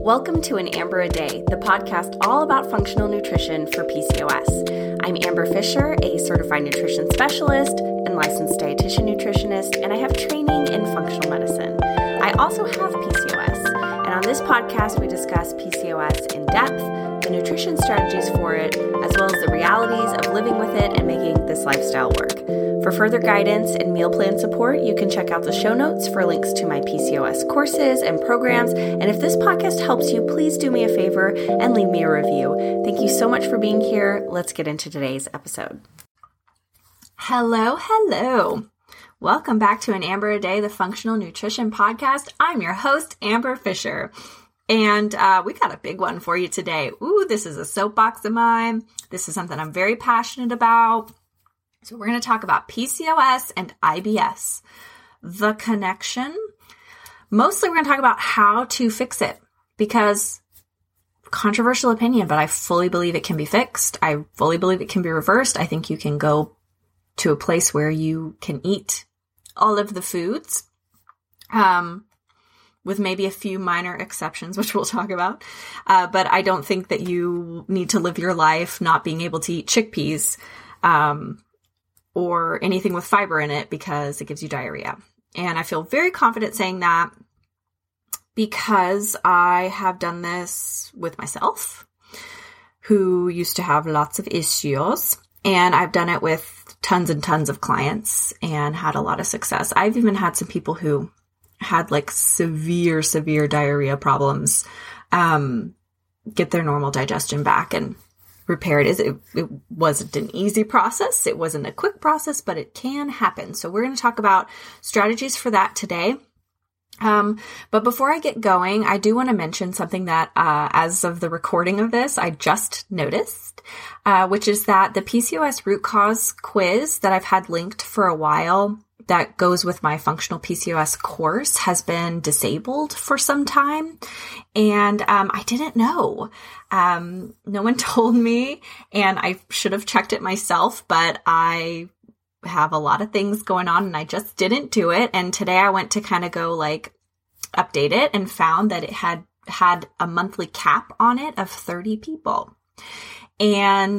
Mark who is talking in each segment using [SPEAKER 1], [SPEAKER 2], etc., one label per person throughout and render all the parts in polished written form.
[SPEAKER 1] Welcome to An Amber a Day, the podcast all about functional nutrition for PCOS. I'm Amber Fisher, a certified nutrition specialist and licensed dietitian nutritionist, and I have training in functional medicine. I also have PCOS, and on this podcast we discuss PCOS in depth, the nutrition strategies for it, as well as the realities of living with it and making this lifestyle work. For further guidance and meal plan support, you can check out the show notes for links to my PCOS courses and programs. And if this podcast helps you, please do me a favor and leave me a review. Thank you so much for being here. Let's get into today's episode. Hello. Welcome back to An Amber a Day, the Functional Nutrition Podcast. I'm your host, Amber Fisher. And we got a big one for you today. Ooh, this is a soapbox of mine. This is something I'm very passionate about. So we're going to talk about PCOS and IBS, the connection. Mostly we're going to talk about how to fix it because controversial opinion, but I fully believe it can be fixed. I fully believe it can be reversed. I think you can go to a place where you can eat all of the foods, with maybe a few minor exceptions, which we'll talk about. But I don't think that you need to live your life not being able to eat chickpeas, or anything with fiber in it because it gives you diarrhea. And I feel very confident saying that because I have done this with myself, who used to have lots of issues, and I've done it with tons and tons of clients and had a lot of success. I've even had some people who had like severe diarrhea problems, get their normal digestion back and repair it. It wasn't an easy process. It wasn't a quick process, but it can happen. So we're going to talk about strategies for that today. But before I get going, I do want to mention something that, as of the recording of this, I just noticed, which is that the PCOS root cause quiz that I've had linked for a while that goes with my functional PCOS course has been disabled for some time. And I didn't know. No one told me, and I should have checked it myself, but I have a lot of things going on and I just didn't do it. And today I went to kind of go like update it and found that it had a monthly cap on it of 30 people. And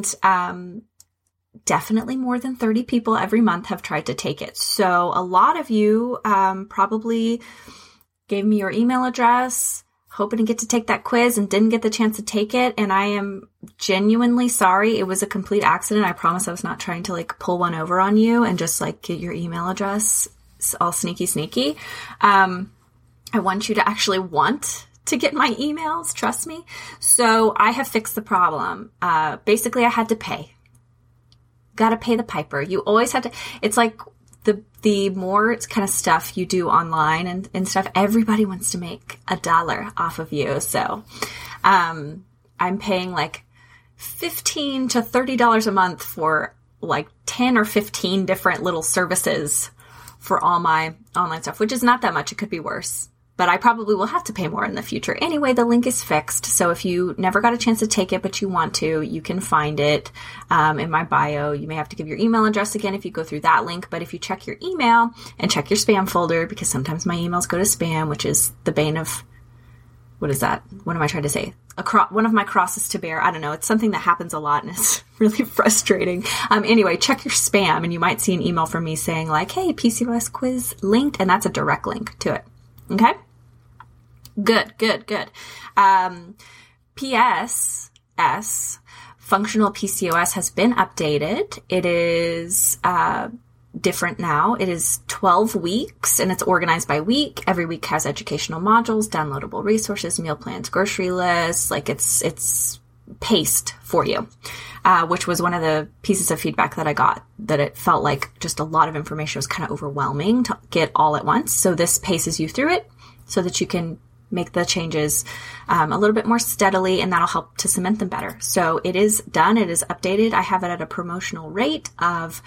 [SPEAKER 1] definitely more than 30 people every month have tried to take it. So a lot of you probably gave me your email address, hoping to get to take that quiz and didn't get the chance to take it. And I am genuinely sorry. It was a complete accident. I promise I was not trying to like pull one over on you and just like get your email address. It's all sneaky. I want you to actually want to get my emails. Trust me. So I have fixed the problem. Basically I had to pay. Got to pay the piper. You always have to, it's like the more it's kind of stuff you do online and stuff, everybody wants to make $1 off of you. So, I'm paying like $15 to $30 a month for like 10 or 15 different little services for all my online stuff, which is not that much. It could be worse. But I probably will have to pay more in the future. Anyway, the link is fixed. So if you never got a chance to take it, but you want to, you can find it in my bio. You may have to give your email address again if you go through that link. But if you check your email and check your spam folder, because sometimes my emails go to spam, which is the bane of, what is that? What am I trying to say? One of my crosses to bear. I don't know. It's something that happens a lot and it's really frustrating. Anyway, check your spam and you might see an email from me saying like, hey, PCOS quiz linked. And that's a direct link to it. Okay. Good. PSS, functional PCOS has been updated. It is different now. It is 12 weeks and it's organized by week. Every week has educational modules, downloadable resources, meal plans, grocery lists. Like it's paced for you, which was one of the pieces of feedback that I got, that it felt like just a lot of information was kind of overwhelming to get all at once. So this paces you through it so that you can make the changes a little bit more steadily, and that'll help to cement them better. So it is done. It is updated. I have it at a promotional rate of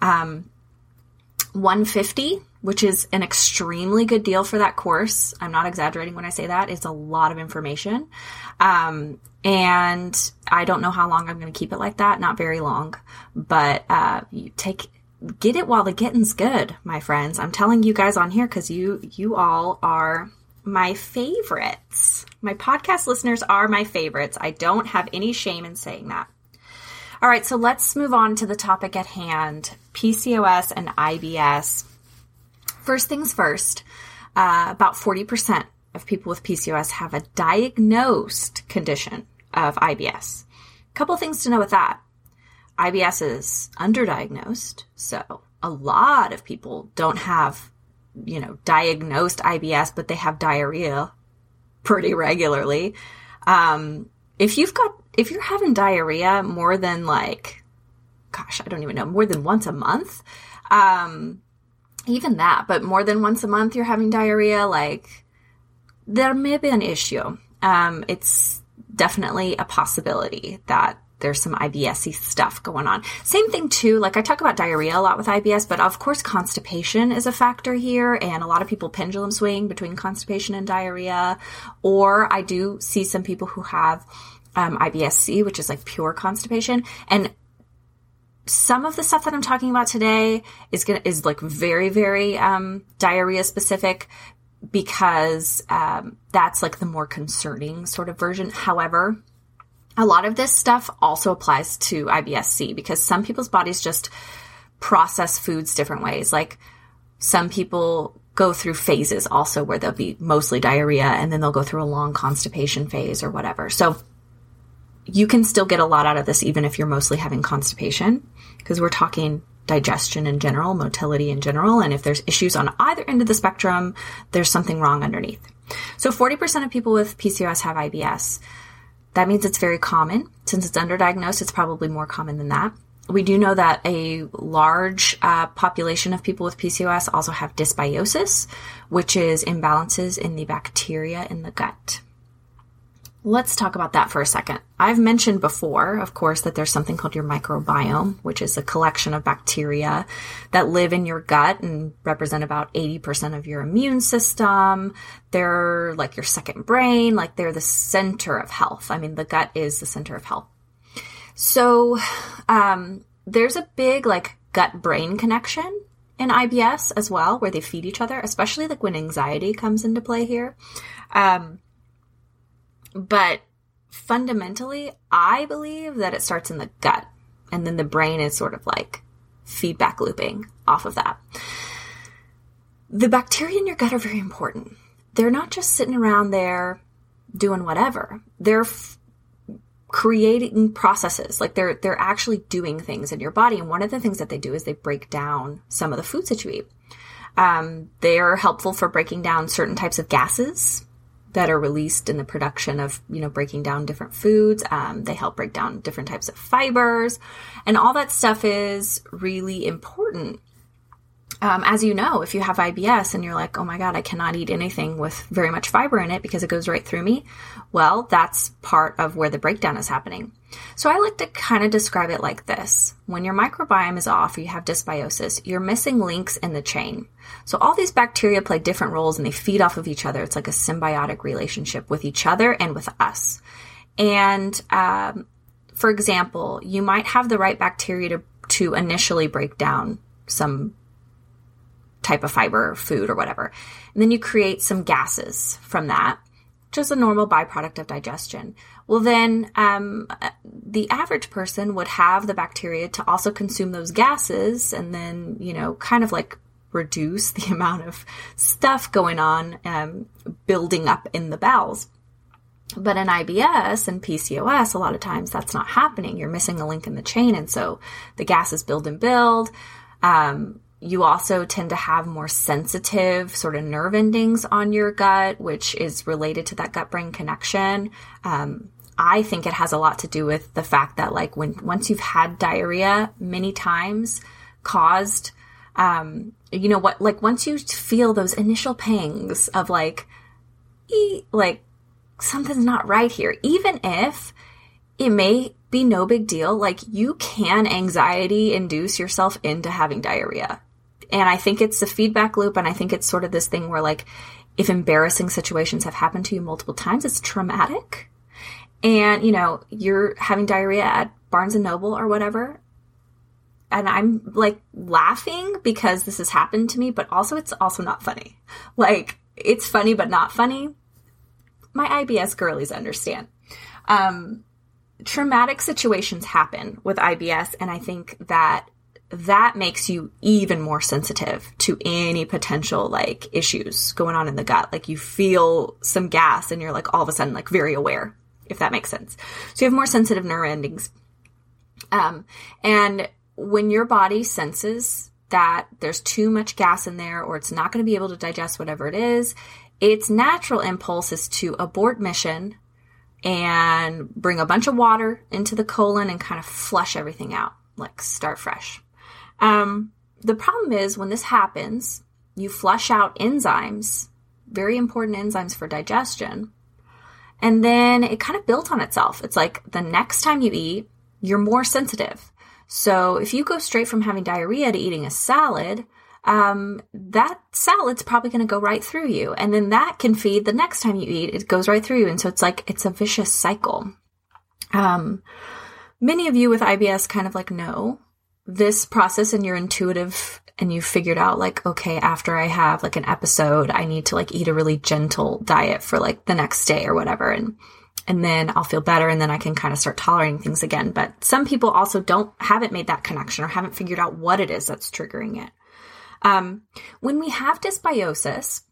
[SPEAKER 1] $150, which is an extremely good deal for that course. I'm not exaggerating when I say that. It's a lot of information. And I don't know how long I'm going to keep it like that. Not very long, but get it while the getting's good, my friends. I'm telling you guys on here because you all are my favorites. My podcast listeners are my favorites. I don't have any shame in saying that. All right, so let's move on to the topic at hand, PCOS and IBS. First things first, about 40% of people with PCOS have a diagnosed condition of IBS. A couple things to know with that. IBS is underdiagnosed, so a lot of people don't have, diagnosed IBS, but they have diarrhea pretty regularly. If you're having diarrhea more than more than once a month, even that, but more than once a month you're having diarrhea, there may be an issue. It's definitely a possibility that there's some IBS-y stuff going on. Same thing too, I talk about diarrhea a lot with IBS, but of course constipation is a factor here, and a lot of people pendulum swing between constipation and diarrhea. Or I do see some people who have IBS-C, which is pure constipation. And some of the stuff that I'm talking about today is very, very diarrhea specific, because that's the more concerning sort of version. However, a lot of this stuff also applies to IBS-C, because some people's bodies just process foods different ways. Some people go through phases also where they'll be mostly diarrhea, and then they'll go through a long constipation phase or whatever. So you can still get a lot out of this even if you're mostly having constipation, because we're talking digestion in general, motility in general. And if there's issues on either end of the spectrum, there's something wrong underneath. So 40% of people with PCOS have IBS. That means it's very common. Since it's underdiagnosed, it's probably more common than that. We do know that a large population of people with PCOS also have dysbiosis, which is imbalances in the bacteria in the gut. Let's talk about that for a second. I've mentioned before, of course, that there's something called your microbiome, which is a collection of bacteria that live in your gut and represent about 80% of your immune system. They're like your second brain, they're the center of health. The gut is the center of health. So there's a big gut-brain connection in IBS as well, where they feed each other, especially when anxiety comes into play here. But fundamentally, I believe that it starts in the gut, and then the brain is sort of feedback looping off of that. The bacteria in your gut are very important. They're not just sitting around there doing whatever. They're creating processes. They're actually doing things in your body. And one of the things that they do is they break down some of the foods that you eat. They are helpful for breaking down certain types of gases that are released in the production of, breaking down different foods. They help break down different types of fibers, and all that stuff is really important. As you know, if you have IBS and you're like, oh my God, I cannot eat anything with very much fiber in it because it goes right through me. Well, that's part of where the breakdown is happening. So I like to kind of describe it like this. When your microbiome is off or you have dysbiosis, you're missing links in the chain. So all these bacteria play different roles and they feed off of each other. It's like a symbiotic relationship with each other and with us. And for example, you might have the right bacteria to initially break down some type of fiber, food, or whatever. And then you create some gases from that, which is a normal byproduct of digestion. Well, then the average person would have the bacteria to also consume those gases and then, kind of reduce the amount of stuff going on, building up in the bowels. But in IBS and PCOS, a lot of times that's not happening. You're missing a link in the chain. And so the gases build and build. You also tend to have more sensitive sort of nerve endings on your gut, which is related to that gut-brain connection. I think it has a lot to do with the fact that once you've had diarrhea many times caused, once you feel those initial pangs of something's not right here, even if it may be no big deal, you can anxiety induce yourself into having diarrhea. And I think it's a feedback loop. And I think it's sort of this thing where if embarrassing situations have happened to you multiple times, it's traumatic. And, you're having diarrhea at Barnes and Noble or whatever. And I'm laughing because this has happened to me, but also it's also not funny. it's funny, but not funny. My IBS girlies understand. Traumatic situations happen with IBS, and I think that makes you even more sensitive to any potential like issues going on in the gut. Like you feel some gas and you're like all of a sudden like very aware, if that makes sense. So you have more sensitive nerve endings. And when your body senses that there's too much gas in there or it's not going to be able to digest whatever it is, its natural impulse is to abort mission and bring a bunch of water into the colon and kind of flush everything out, like start fresh. The problem is when this happens, you flush out enzymes, very important enzymes for digestion, and then it kind of built on itself. It's like the next time you eat, you're more sensitive. So if you go straight from having diarrhea to eating a salad, that salad's probably going to go right through you. And then that can feed the next time you eat, it goes right through you. And so it's like, it's a vicious cycle. Many of you with IBS kind of like know this process and you're intuitive and you figured out like, okay, after I have like an episode, I need to like eat a really gentle diet for like the next day or whatever. And then I'll feel better and then I can kind of start tolerating things again. But some people also haven't made that connection or haven't figured out what it is that's triggering it. When we have dysbiosis,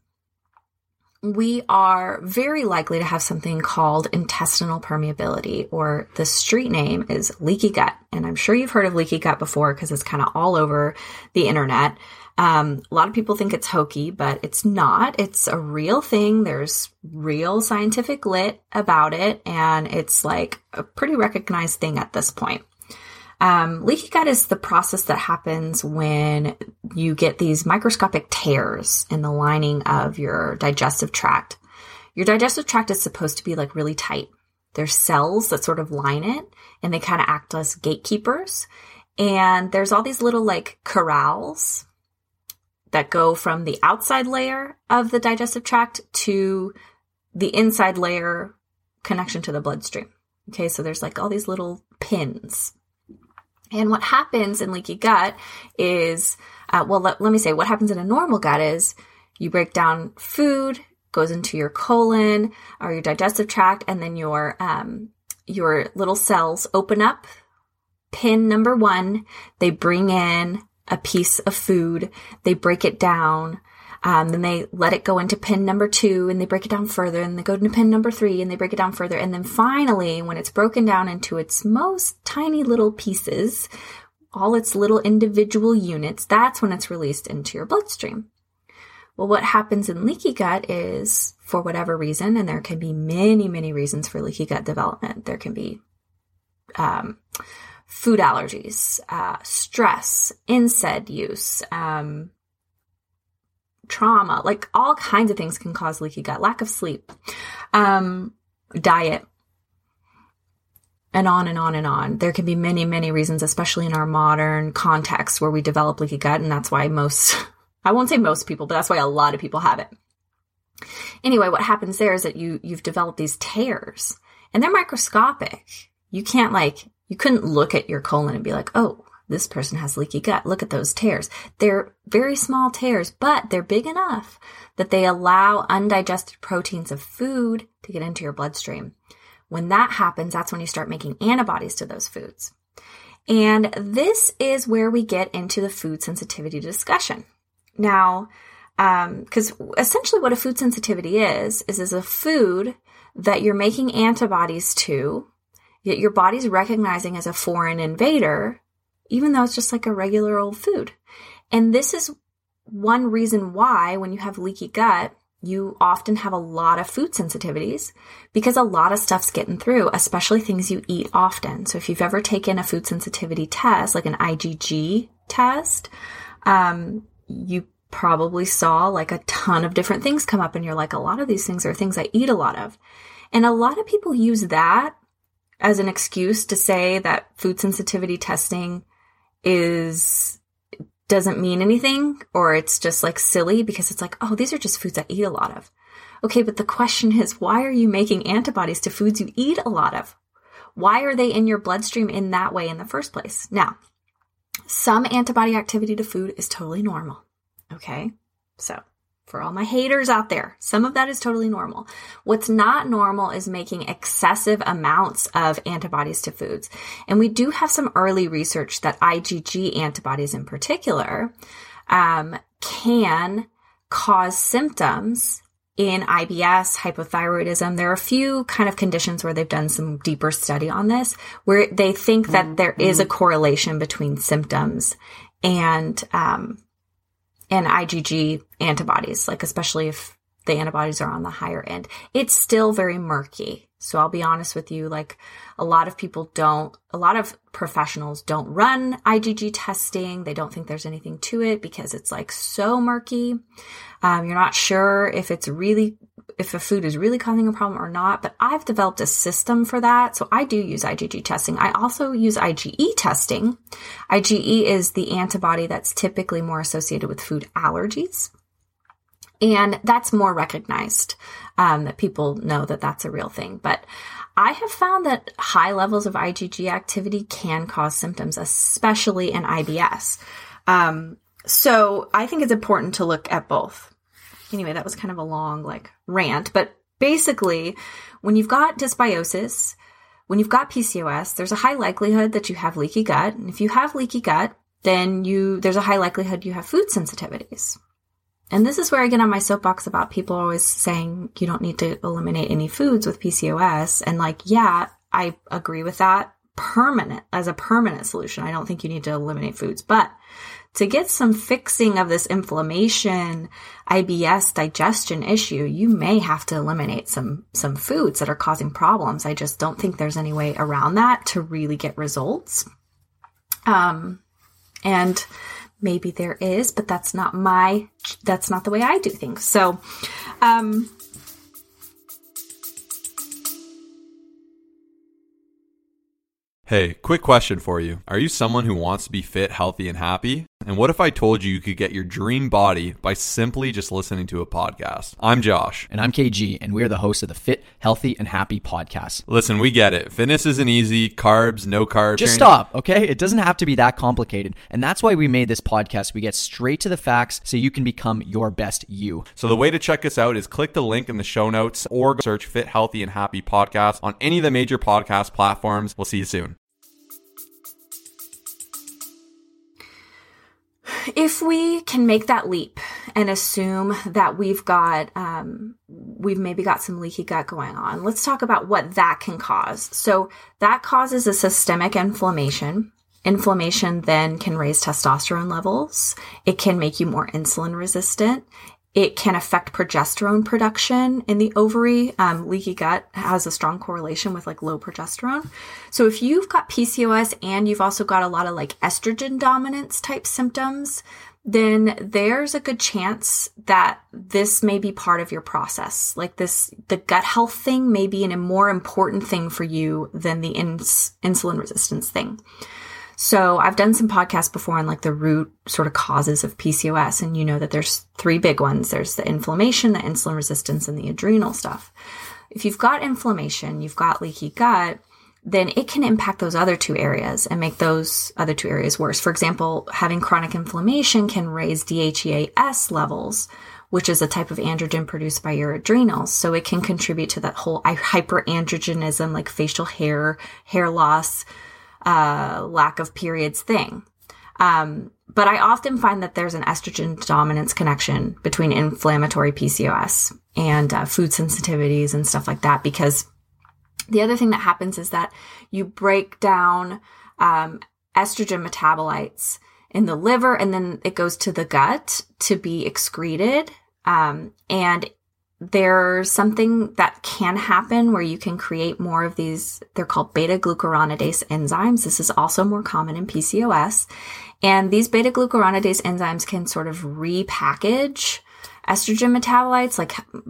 [SPEAKER 1] we are very likely to have something called intestinal permeability, or the street name is leaky gut. And I'm sure you've heard of leaky gut before because it's kind of all over the internet. A lot of people think it's hokey, but it's not. It's a real thing. There's real scientific lit about it, and it's like a pretty recognized thing at this point. Leaky gut is the process that happens when you get these microscopic tears in the lining of your digestive tract. Your digestive tract is supposed to be like really tight. There's cells that sort of line it, and they kind of act as gatekeepers. And there's all these little like corrals that go from the outside layer of the digestive tract to the inside layer connection to the bloodstream. Okay, so there's like all these little pins. And what happens in leaky gut is, let me say, what happens in a normal gut is you break down food, goes into your colon or your digestive tract, and then your little cells open up. Pin number 1, they bring in a piece of food, they break it down, then they let it go into pin number 2 and they break it down further, and they go into pin number 3 and they break it down further. And then finally, when it's broken down into its most tiny little pieces, all its little individual units, that's when it's released into your bloodstream. Well, what happens in leaky gut is, for whatever reason, and there can be many, many reasons for leaky gut development. There can be food allergies, stress, NSAID use, trauma, like all kinds of things can cause leaky gut, lack of sleep, diet, and on and on and on. There can be many, many reasons, especially in our modern context where we develop leaky gut. And that's why I won't say most people, but that's why a lot of people have it. Anyway, what happens there is that you've developed these tears, and they're microscopic. You couldn't look at your colon and be like, oh, this person has leaky gut. Look at those tears. They're very small tears, but they're big enough that they allow undigested proteins of food to get into your bloodstream. When that happens, that's when you start making antibodies to those foods. And this is where we get into the food sensitivity discussion. Now, because essentially what a food sensitivity is a food that you're making antibodies to, yet your body's recognizing as a foreign invader, even though it's just like a regular old food. And this is one reason why when you have leaky gut, you often have a lot of food sensitivities, because a lot of stuff's getting through, especially things you eat often. So if you've ever taken a food sensitivity test, like an IgG test, you probably saw like a ton of different things come up, and you're like, a lot of these things are things I eat a lot of. And a lot of people use that as an excuse to say that food sensitivity testing doesn't mean anything, or it's just like silly because it's like, oh, these are just foods I eat a lot of. Okay, but the question is, why are you making antibodies to foods you eat a lot of? Why are they in your bloodstream in that way in the first place? Now, some antibody activity to food is totally normal. Okay, so For all my haters out there, some of that is totally normal. What's not normal is making excessive amounts of antibodies to foods. And we do have some early research that IgG antibodies in particular can cause symptoms in IBS, hypothyroidism. There are a few kind of conditions where they've done some deeper study on this, where they think that there is a correlation between symptoms and IgG antibodies, like especially if the antibodies are on the higher end. It's still very murky. So I'll be honest with you, like a lot of professionals don't run IgG testing. They don't think there's anything to it because it's like so murky. You're not sure if a food is really causing a problem or not, but I've developed a system for that. So I do use IgG testing. I also use IgE testing. IgE is the antibody that's typically more associated with food allergies. And that's more recognized, that people know that that's a real thing. But I have found that high levels of IgG activity can cause symptoms, especially in IBS. So I think it's important to look at both. Anyway, that was kind of a long rant, but basically when you've got dysbiosis, when you've got PCOS, there's a high likelihood that you have leaky gut. And if you have leaky gut, then there's a high likelihood you have food sensitivities. And this is where I get on my soapbox about people always saying you don't need to eliminate any foods with PCOS. And yeah, I agree with that as a permanent solution. I don't think you need to eliminate foods, but to get some fixing of this inflammation, IBS digestion issue, you may have to eliminate some foods that are causing problems. I just don't think there's any way around that to really get results. And maybe there is, but that's not the way I do things. So,
[SPEAKER 2] Hey, quick question for you. Are you someone who wants to be fit, healthy, and happy? And what if I told you could get your dream body by simply just listening to a podcast? I'm Josh.
[SPEAKER 3] And I'm KG, and we're the hosts of the Fit, Healthy, and Happy podcast.
[SPEAKER 2] Listen, we get it. Fitness isn't easy. Carbs, no carbs.
[SPEAKER 3] Just stop, okay? It doesn't have to be that complicated. And that's why we made this podcast. We get straight to the facts so you can become your best you.
[SPEAKER 2] So the way to check us out is click the link in the show notes or search Fit, Healthy, and Happy podcast on any of the major podcast platforms. We'll see you soon.
[SPEAKER 1] If we can make that leap and assume that we've maybe got some leaky gut going on, let's talk about what that can cause. So that causes a systemic inflammation. Inflammation then can raise testosterone levels. It can make you more insulin resistant. It can affect progesterone production in the ovary. Leaky gut has a strong correlation with low progesterone. So if you've got PCOS and you've also got a lot of estrogen dominance type symptoms, then there's a good chance that this may be part of your process. The gut health thing may be a more important thing for you than the insulin resistance thing. So I've done some podcasts before on the root sort of causes of PCOS. And you know that there's three big ones. There's the inflammation, the insulin resistance, and the adrenal stuff. If you've got inflammation, you've got leaky gut, then it can impact those other two areas and make those other two areas worse. For example, having chronic inflammation can raise DHEAS levels, which is a type of androgen produced by your adrenals. So it can contribute to that whole hyperandrogenism, like facial hair loss, lack of periods thing. But I often find that there's an estrogen dominance connection between inflammatory PCOS and food sensitivities and stuff like that, because the other thing that happens is that you break down estrogen metabolites in the liver, and then it goes to the gut to be excreted. And there's something that can happen where you can create more of these. They're called beta-glucuronidase enzymes. This is also more common in PCOS. And these beta-glucuronidase enzymes can sort of repackage estrogen metabolites,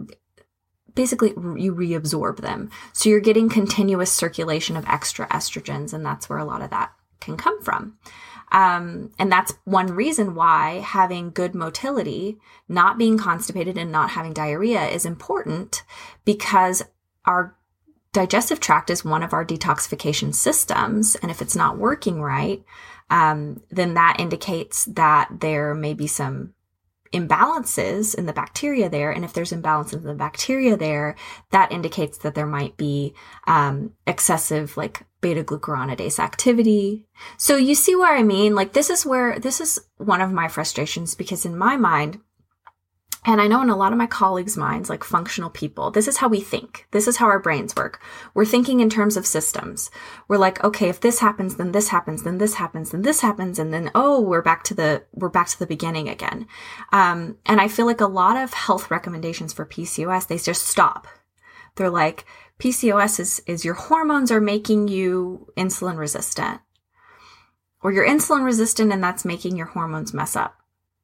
[SPEAKER 1] basically you reabsorb them. So you're getting continuous circulation of extra estrogens, and that's where a lot of that can come from. And that's one reason why having good motility, not being constipated and not having diarrhea is important, because our digestive tract is one of our detoxification systems. And if it's not working right, then that indicates that there may be some imbalances in the bacteria there. And if there's imbalances in the bacteria there, that indicates that there might be excessive like beta glucuronidase activity. So you see where I mean? Like this is one of my frustrations, because in my mind, and I know in a lot of my colleagues' minds, like functional people, this is how we think. This is how our brains work. We're thinking in terms of systems. We're like, okay, if this happens, then this happens, then this happens, then this happens, and then, oh, we're back to the beginning again. And I feel like a lot of health recommendations for PCOS, they just stop. They're like, PCOS is your hormones are making you insulin resistant, or you're insulin resistant and that's making your hormones mess up.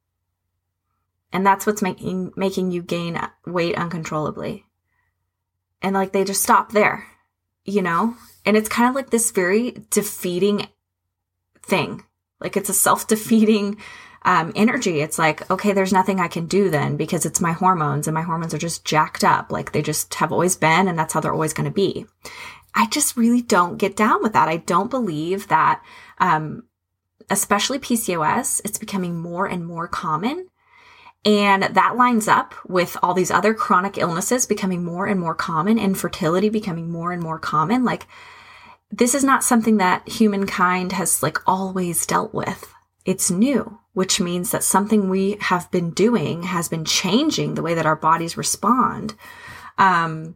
[SPEAKER 1] And that's what's making you gain weight uncontrollably. And like, they just stop there, you know? And it's kind of like this very defeating thing. Like it's a self-defeating energy. It's like, okay, there's nothing I can do then because it's my hormones, and my hormones are just jacked up. Like they just have always been, and that's how they're always going to be. I just really don't get down with that. I don't believe that, especially PCOS, it's becoming more and more common. And that lines up with all these other chronic illnesses becoming more and more common, infertility becoming more and more common. Like, this is not something that humankind has like always dealt with. It's new, which means that something we have been doing has been changing the way that our bodies respond. And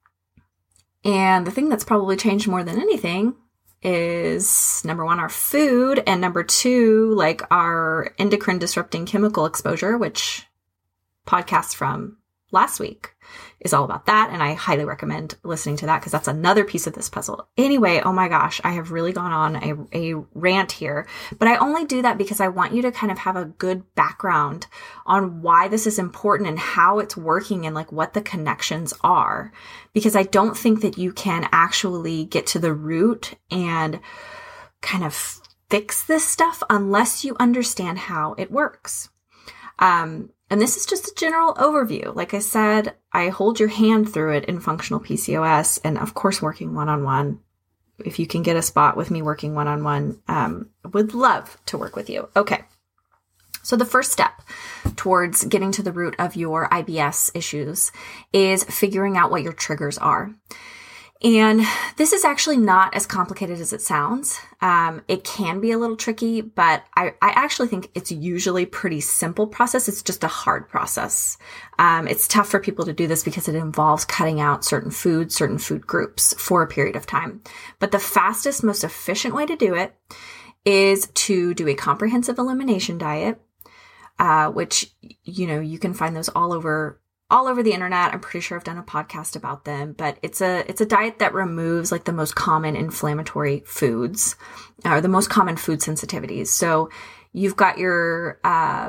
[SPEAKER 1] the thing that's probably changed more than anything is, number one, our food, and number two, like our endocrine disrupting chemical exposure, which podcast from last week is all about that. And I highly recommend listening to that because that's another piece of this puzzle. Anyway, oh my gosh, I have really gone on a rant here, but I only do that because I want you to kind of have a good background on why this is important and how it's working and like what the connections are, because I don't think that you can actually get to the root and kind of fix this stuff unless you understand how it works. And this is just a general overview. Like I said, I hold your hand through it in functional PCOS, and of course, working one-on-one. If you can get a spot with me working one-on-one, would love to work with you. Okay. So the first step towards getting to the root of your IBS issues is figuring out what your triggers are. And this is actually not as complicated as it sounds. It can be a little tricky, but I actually think it's usually pretty simple process. It's just a hard process. It's tough for people to do this because it involves cutting out certain food groups for a period of time. But the fastest, most efficient way to do it is to do a comprehensive elimination diet, which, you know, you can find those all over the internet. I'm pretty sure I've done a podcast about them, but it's a diet that removes like the most common inflammatory foods, or the most common food sensitivities. So you've got your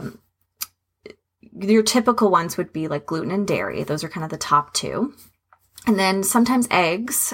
[SPEAKER 1] typical ones would be like gluten and dairy. Those are kind of the top two. And then sometimes eggs.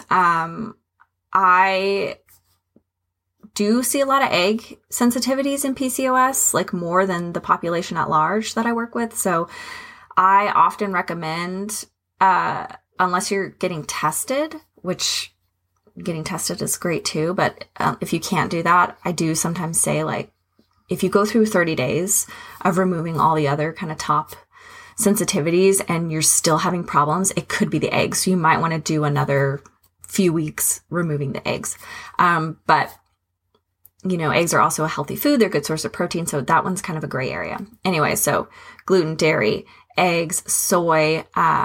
[SPEAKER 1] I do see a lot of egg sensitivities in PCOS, like more than the population at large that I work with. So I often recommend, unless you're getting tested, which getting tested is great too, but if you can't do that, I do sometimes say, like, if you go through 30 days of removing all the other kind of top sensitivities and you're still having problems, it could be the eggs. So you might want to do another few weeks removing the eggs. But you know, eggs are also a healthy food. They're a good source of protein. So that one's kind of a gray area. Anyway, so gluten, dairy, eggs, soy.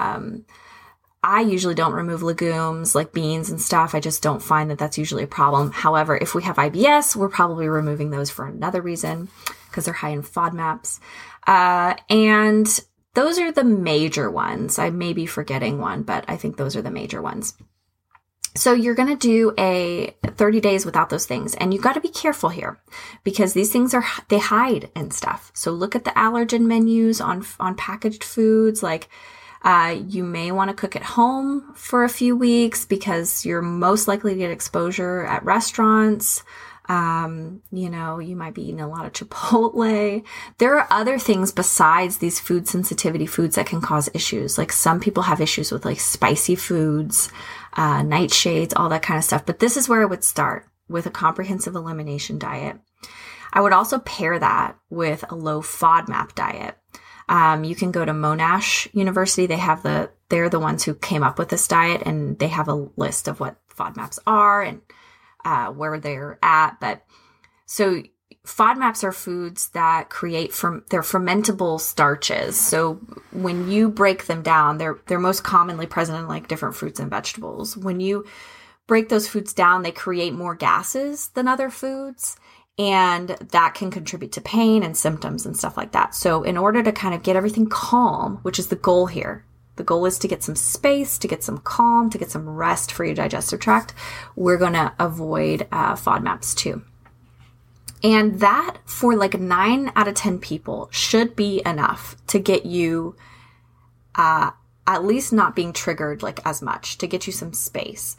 [SPEAKER 1] I usually don't remove legumes like beans and stuff. I just don't find that that's usually a problem. However, if we have IBS, we're probably removing those for another reason because they're high in FODMAPs. And those are the major ones. I may be forgetting one, but I think those are the major ones. So you're going to do a 30 days without those things. And you've got to be careful here because these things they hide and stuff. So look at the allergen menus on packaged foods. Like, you may want to cook at home for a few weeks because you're most likely to get exposure at restaurants. You know, you might be eating a lot of Chipotle. There are other things besides these food sensitivity foods that can cause issues. Like some people have issues with like spicy foods, nightshades, all that kind of stuff. But this is where I would start with a comprehensive elimination diet. I would also pair that with a low FODMAP diet. You can go to Monash University. They're the ones who came up with this diet, and they have a list of what FODMAPs are and where they're at. But so FODMAPs are foods that they're fermentable starches. So when you break them down, they're most commonly present in like different fruits and vegetables. When you break those foods down, they create more gases than other foods, and that can contribute to pain and symptoms and stuff like that. So in order to kind of get everything calm, which is the goal here, the goal is to get some space, to get some calm, to get some rest for your digestive tract, we're going to avoid FODMAPs too. And that, for like 9 out of 10 people, should be enough to get you at least not being triggered like as much, to get you some space.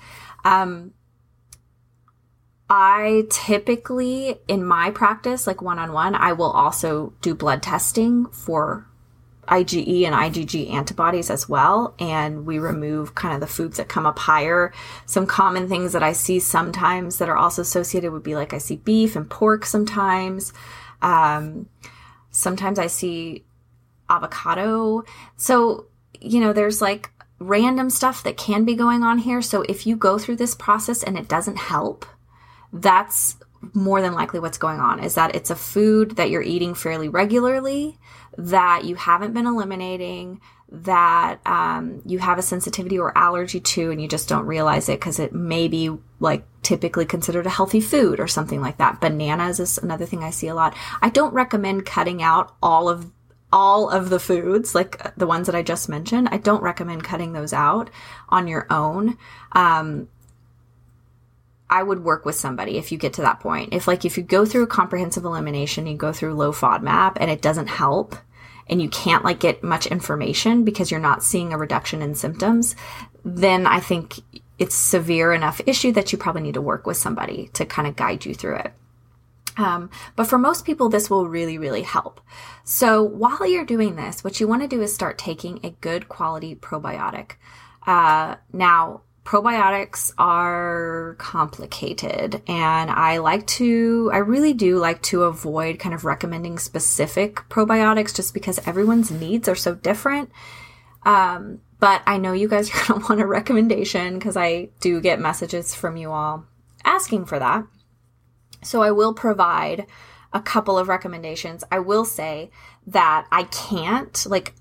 [SPEAKER 1] I typically, in my practice, like one-on-one, I will also do blood testing for IgE and IgG antibodies as well. And we remove kind of the foods that come up higher. Some common things that I see sometimes that are also associated would be like I see beef and pork sometimes. Sometimes I see avocado. So, there's like random stuff that can be going on here. So if you go through this process and it doesn't help, that's more than likely what's going on, is that it's a food that you're eating fairly regularly, that you haven't been eliminating, that you have a sensitivity or allergy to, and you just don't realize it because it may be like typically considered a healthy food or something like that. Bananas is another thing I see a lot. I don't recommend cutting out all of the foods, like the ones that I just mentioned. I don't recommend cutting those out on your own. I would work with somebody if you get to that point. If you go through a comprehensive elimination, you go through low FODMAP and it doesn't help, and you can't like get much information because you're not seeing a reduction in symptoms, then I think it's severe enough issue that you probably need to work with somebody to kind of guide you through it. But for most people, this will really, really help. So while you're doing this, what you want to do is start taking a good quality probiotic. Now, probiotics are complicated, and I really do like to avoid kind of recommending specific probiotics just because everyone's needs are so different. But I know you guys are going to want a recommendation because I do get messages from you all asking for that. So I will provide a couple of recommendations. I will say that I can't, like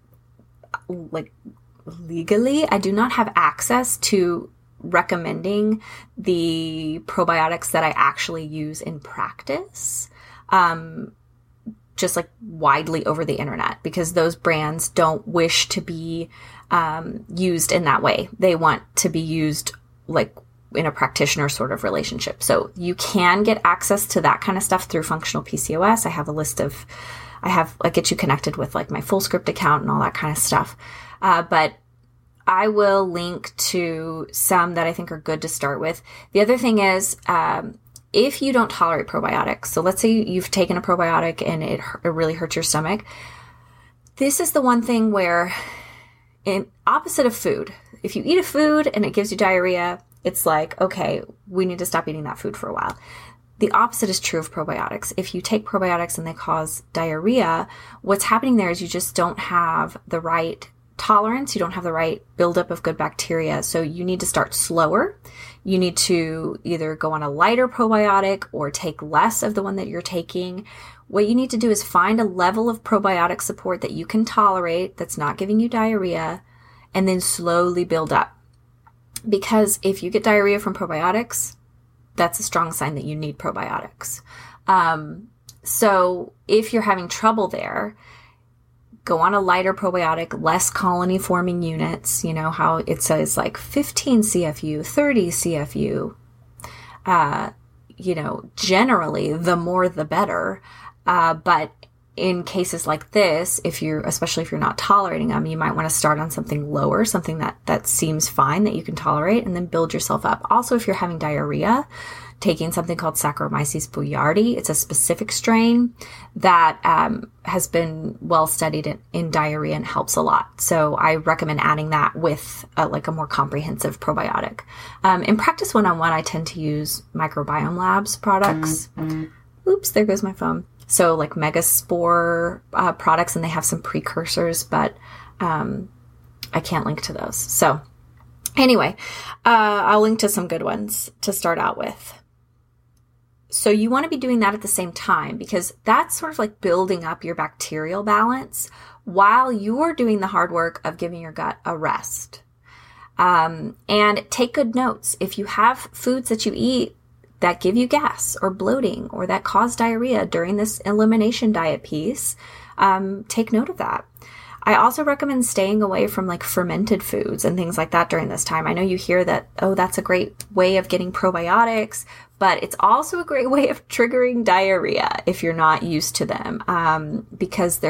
[SPEAKER 1] legally, I do not have access to recommending the probiotics that I actually use in practice, just like widely over the internet, because those brands don't wish to be used in that way. They want to be used like in a practitioner sort of relationship. So you can get access to that kind of stuff through Functional PCOS. I get you connected with like my Fullscript account and all that kind of stuff. But I will link to some that I think are good to start with. The other thing is, if you don't tolerate probiotics, so let's say you've taken a probiotic and it really hurts your stomach. This is the one thing where, in opposite of food, if you eat a food and it gives you diarrhea, it's like, okay, we need to stop eating that food for a while. The opposite is true of probiotics. If you take probiotics and they cause diarrhea, what's happening there is you just don't have the right tolerance. You don't have the right buildup of good bacteria. So you need to start slower. You need to either go on a lighter probiotic or take less of the one that you're taking. What you need to do is find a level of probiotic support that you can tolerate that's not giving you diarrhea, and then slowly build up. Because if you get diarrhea from probiotics, that's a strong sign that you need probiotics. So if you're having trouble there, go on a lighter probiotic, less colony forming units. You know how it says like 15 CFU, 30 CFU. Generally the more the better. But in cases like this, especially if you're not tolerating them, you might want to start on something lower, something that seems fine, that you can tolerate, and then build yourself up. Also, if you're having diarrhea, taking something called Saccharomyces boulardii. It's a specific strain that has been well studied in diarrhea and helps a lot. So I recommend adding that with a more comprehensive probiotic. In Practice One-on-One, I tend to use Microbiome Labs products. Oops, there goes my phone. So like Megaspore products, and they have some precursors, but I can't link to those. So anyway, I'll link to some good ones to start out with. So you want to be doing that at the same time, because that's sort of like building up your bacterial balance while you're doing the hard work of giving your gut a rest. And take good notes. If you have foods that you eat that give you gas or bloating or that cause diarrhea during this elimination diet piece, take note of that. I also recommend staying away from like fermented foods and things like that during this time. I know you hear that, oh, that's a great way of getting probiotics, but it's also a great way of triggering diarrhea if you're not used to them, because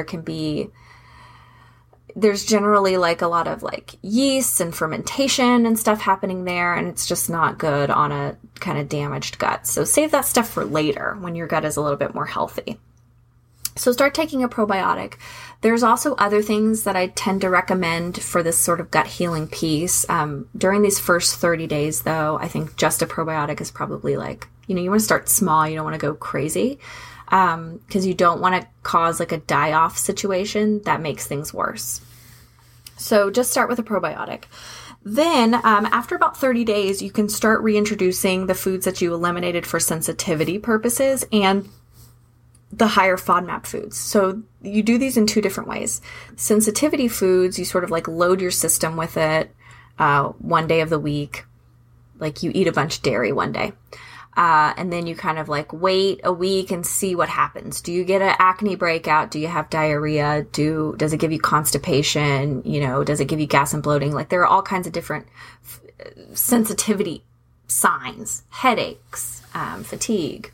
[SPEAKER 1] there's generally like a lot of like yeast and fermentation and stuff happening there, and it's just not good on a kind of damaged gut. So save that stuff for later when your gut is a little bit more healthy. So start taking a probiotic. There's also other things that I tend to recommend for this sort of gut healing piece. During these first 30 days, though, I think just a probiotic is probably like, you want to start small. You don't want to go crazy, because you don't want to cause like a die-off situation that makes things worse. So just start with a probiotic. Then after about 30 days, you can start reintroducing the foods that you eliminated for sensitivity purposes and the higher FODMAP foods. So you do these in two different ways. Sensitivity foods, you sort of like load your system with it one day of the week. Like you eat a bunch of dairy one day. And then you kind of like wait a week and see what happens. Do you get an acne breakout? Do you have diarrhea? Does it give you constipation? Does it give you gas and bloating? Like there are all kinds of different sensitivity signs, headaches, fatigue,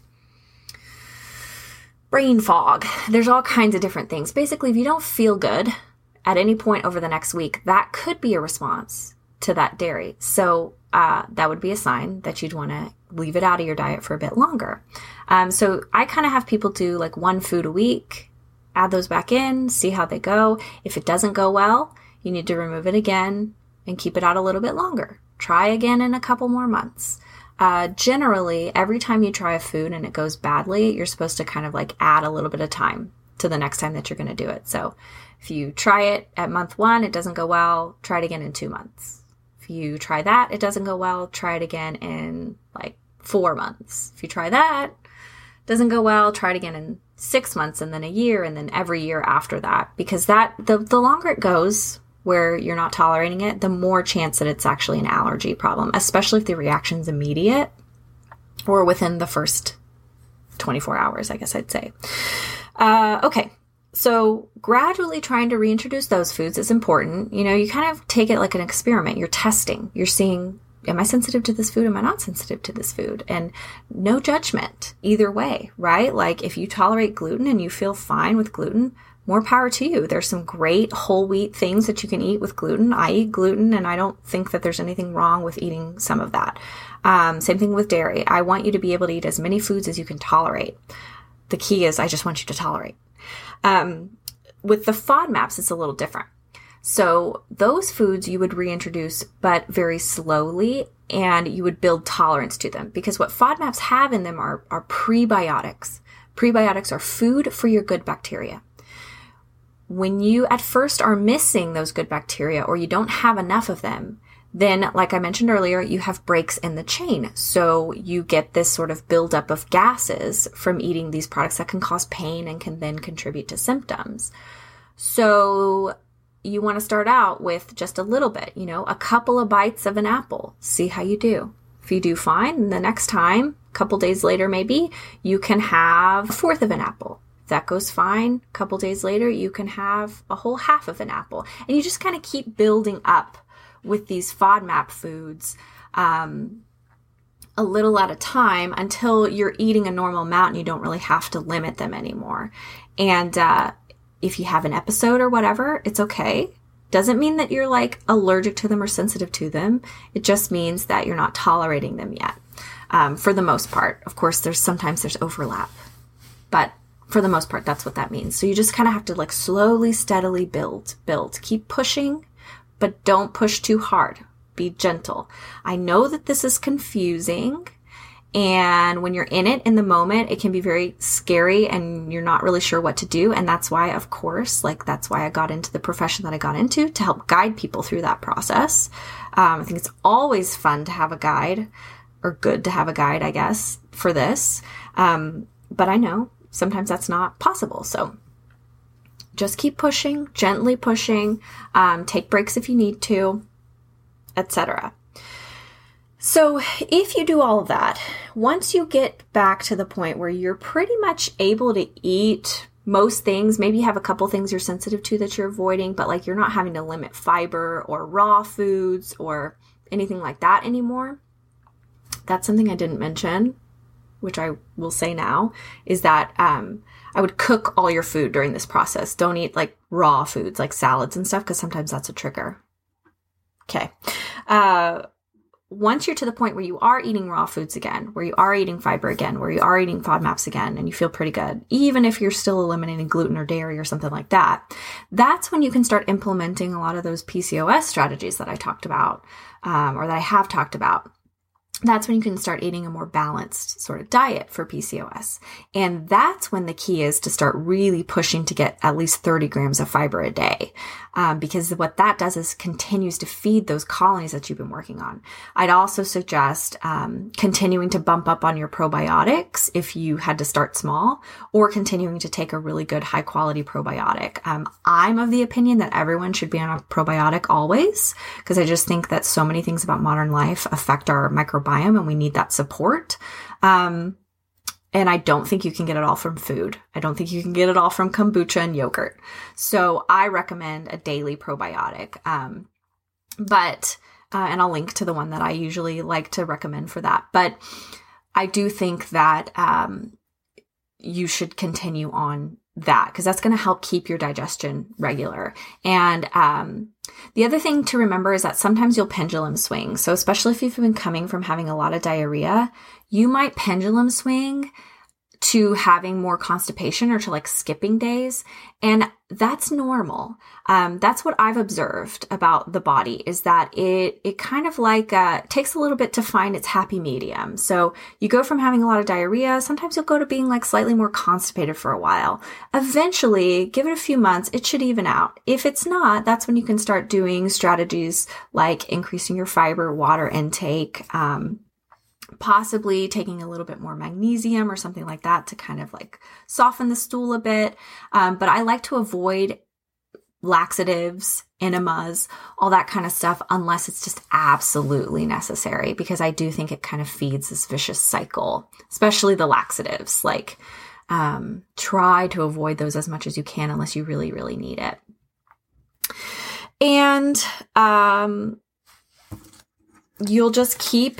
[SPEAKER 1] brain fog. There's all kinds of different things. Basically, if you don't feel good at any point over the next week, that could be a response to that dairy. So that would be a sign that you'd want to leave it out of your diet for a bit longer. So I kind of have people do like one food a week, add those back in, see how they go. If it doesn't go well, you need to remove it again and keep it out a little bit longer. Try again in a couple more months. Generally, every time you try a food and it goes badly, you're supposed to kind of like add a little bit of time to the next time that you're going to do it. So if you try it at month 1, it doesn't go well, try it again in 2 months. If you try that, it doesn't go well, try it again in like 4 months. If you try that, doesn't go well, try it again in 6 months, and then a year, and then every year after that. Because the longer it goes where you're not tolerating it, the more chance that it's actually an allergy problem, especially if the reaction's immediate or within the first 24 hours, I guess I'd say. Okay. So gradually trying to reintroduce those foods is important. You kind of take it like an experiment. You're testing. You're seeing, am I sensitive to this food? Am I not sensitive to this food? And no judgment either way, right? Like if you tolerate gluten and you feel fine with gluten, more power to you. There's some great whole wheat things that you can eat with gluten. I eat gluten, and I don't think that there's anything wrong with eating some of that. Same thing with dairy. I want you to be able to eat as many foods as you can tolerate. The key is I just want you to tolerate. With the FODMAPs, it's a little different. So those foods you would reintroduce, but very slowly, and you would build tolerance to them, because what FODMAPs have in them are prebiotics. Prebiotics are food for your good bacteria. When you at first are missing those good bacteria, or you don't have enough of them, then, like I mentioned earlier, you have breaks in the chain. So you get this sort of buildup of gases from eating these products that can cause pain and can then contribute to symptoms. So you want to start out with just a little bit, a couple of bites of an apple. See how you do. If you do fine, the next time, a couple days later maybe, you can have a fourth of an apple. If that goes fine, a couple days later, you can have a whole half of an apple. And you just kind of keep building up with these FODMAP foods a little at a time until you're eating a normal amount and you don't really have to limit them anymore. And if you have an episode or whatever, it's okay. Doesn't mean that you're like allergic to them or sensitive to them. It just means that you're not tolerating them yet, for the most part. Of course, sometimes there's overlap, but for the most part, that's what that means. So you just kind of have to like slowly, steadily build, keep pushing, but don't push too hard. Be gentle. I know that this is confusing, And when you're in it in the moment, it can be very scary and you're not really sure what to do. And that's why, of course, that's why I got into the profession that I got into, to help guide people through that process. I think it's always fun to have a guide, or good to have a guide, I guess, for this. But I know sometimes that's not possible. So just keep pushing, gently pushing, take breaks if you need to, etc. So if you do all of that, once you get back to the point where you're pretty much able to eat most things, maybe you have a couple things you're sensitive to that you're avoiding, but you're not having to limit fiber or raw foods or anything like that anymore. That's something I didn't mention, which I will say now, is that I would cook all your food during this process. Don't eat raw foods like salads and stuff, because sometimes that's a trigger. Okay. Once you're to the point where you are eating raw foods again, where you are eating fiber again, where you are eating FODMAPs again, and you feel pretty good, even if you're still eliminating gluten or dairy or something like that, that's when you can start implementing a lot of those PCOS strategies that I talked about, or that I have talked about. That's when you can start eating a more balanced sort of diet for PCOS. And that's when the key is to start really pushing to get at least 30 grams of fiber a day. Because what that does is continues to feed those colonies that you've been working on. I'd also suggest continuing to bump up on your probiotics if you had to start small, or continuing to take a really good high quality probiotic. I'm of the opinion that everyone should be on a probiotic always, because I just think that so many things about modern life affect our microbiome and we need that support. And I don't think you can get it all from food. I don't think you can get it all from kombucha and yogurt. So I recommend a daily probiotic. And I'll link to the one that I usually like to recommend for that. But I do think that you should continue on that, because that's going to help keep your digestion regular. And the other thing to remember is that sometimes you'll pendulum swing. So especially if you've been coming from having a lot of diarrhea, you might pendulum swing to having more constipation or to skipping days. And that's normal. That's what I've observed about the body, is that it kind of takes a little bit to find its happy medium. So you go from having a lot of diarrhea, sometimes you'll go to being slightly more constipated for a while. Eventually, give it a few months, it should even out. If it's not, that's when you can start doing strategies like increasing your fiber, water intake, possibly taking a little bit more magnesium or something like that to kind of soften the stool a bit. But I like to avoid laxatives, enemas, all that kind of stuff, unless it's just absolutely necessary, because I do think it kind of feeds this vicious cycle, especially the laxatives. Try to avoid those as much as you can unless you really, really need it. And you'll just keep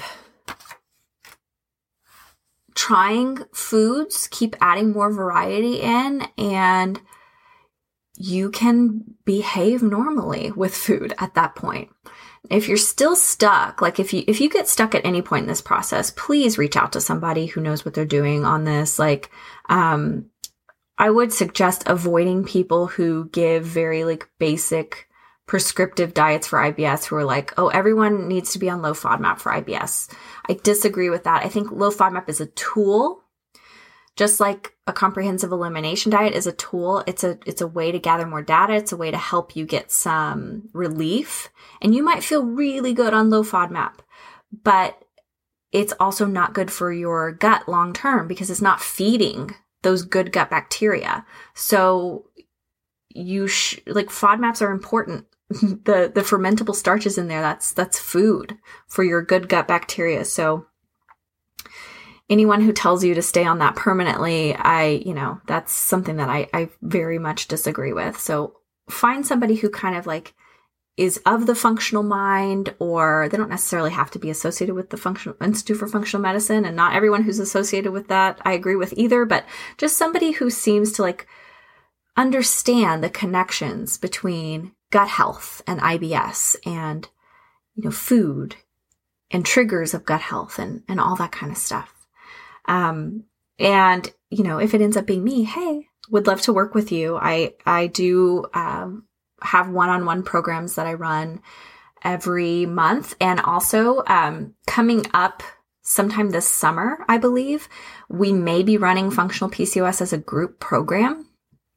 [SPEAKER 1] trying foods, keep adding more variety in, and you can behave normally with food at that point. If you're still stuck, if you get stuck at any point in this process, please reach out to somebody who knows what they're doing on this. I would suggest avoiding people who give very basic prescriptive diets for IBS, who are oh, everyone needs to be on low FODMAP for IBS. I disagree with that. I think low FODMAP is a tool, just like a comprehensive elimination diet is a tool. It's a way to gather more data. It's a way to help you get some relief. And you might feel really good on low FODMAP, but it's also not good for your gut long term, because it's not feeding those good gut bacteria. So FODMAPs are important. The fermentable starches in there, that's food for your good gut bacteria. So anyone who tells you to stay on that permanently, that's something that I very much disagree with. So find somebody who kind of is of the functional mind, or they don't necessarily have to be associated with the Functional Institute for Functional Medicine, and not everyone who's associated with that I agree with either, but just somebody who seems to understand the connections between gut health and IBS and, food and triggers of gut health and all that kind of stuff. And, if it ends up being me, hey, would love to work with you. I do, have one-on-one programs that I run every month. And also, coming up sometime this summer, I believe, we may be running Functional PCOS as a group program.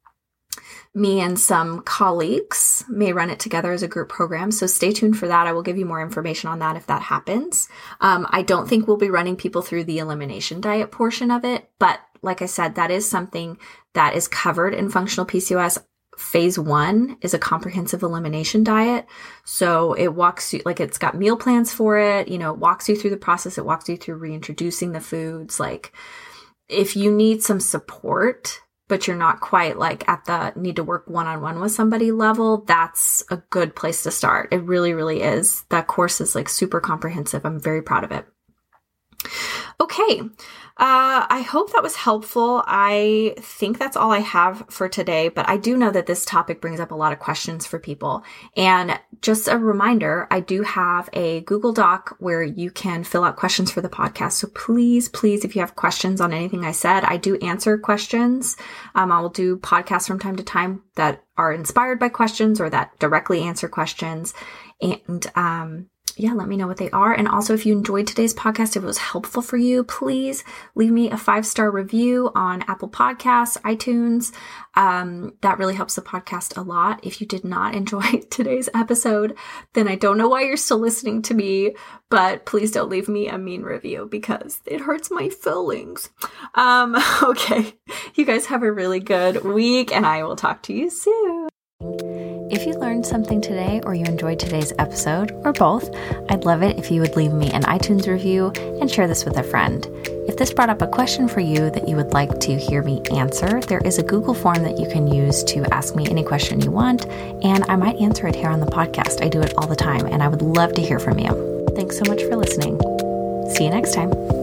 [SPEAKER 1] Me and some colleagues may run it together as a group program. So stay tuned for that. I will give you more information on that if that happens. I don't think we'll be running people through the elimination diet portion of it. But like I said, that is something that is covered in Functional PCOS. Phase 1 is a comprehensive elimination diet. So it walks you, like it's got meal plans for it, it walks you through the process. It walks you through reintroducing the foods. Like if you need some support, but you're not quite like at the need to work one-on-one with somebody level, that's a good place to start. It really, really is. That course is like super comprehensive. I'm very proud of it. Okay. I hope that was helpful. I think that's all I have for today, but I do know that this topic brings up a lot of questions for people. And just a reminder, I do have a Google Doc where you can fill out questions for the podcast. So please, if you have questions on anything I said, I do answer questions. I will do podcasts from time to time that are inspired by questions or that directly answer questions. And, let me know what they are. And also, if you enjoyed today's podcast, if it was helpful for you, please leave me a 5-star review on Apple Podcasts, iTunes. That really helps the podcast a lot. If you did not enjoy today's episode, then I don't know why you're still listening to me, but please don't leave me a mean review because it hurts my feelings. Okay. You guys have a really good week and I will talk to you soon. If you learned something today or you enjoyed today's episode, or both, I'd love it if you would leave me an iTunes review and share this with a friend. If this brought up a question for you that you would like to hear me answer, there is a Google form that you can use to ask me any question you want, and I might answer it here on the podcast. I do it all the time, and I would love to hear from you. Thanks so much for listening. See you next time.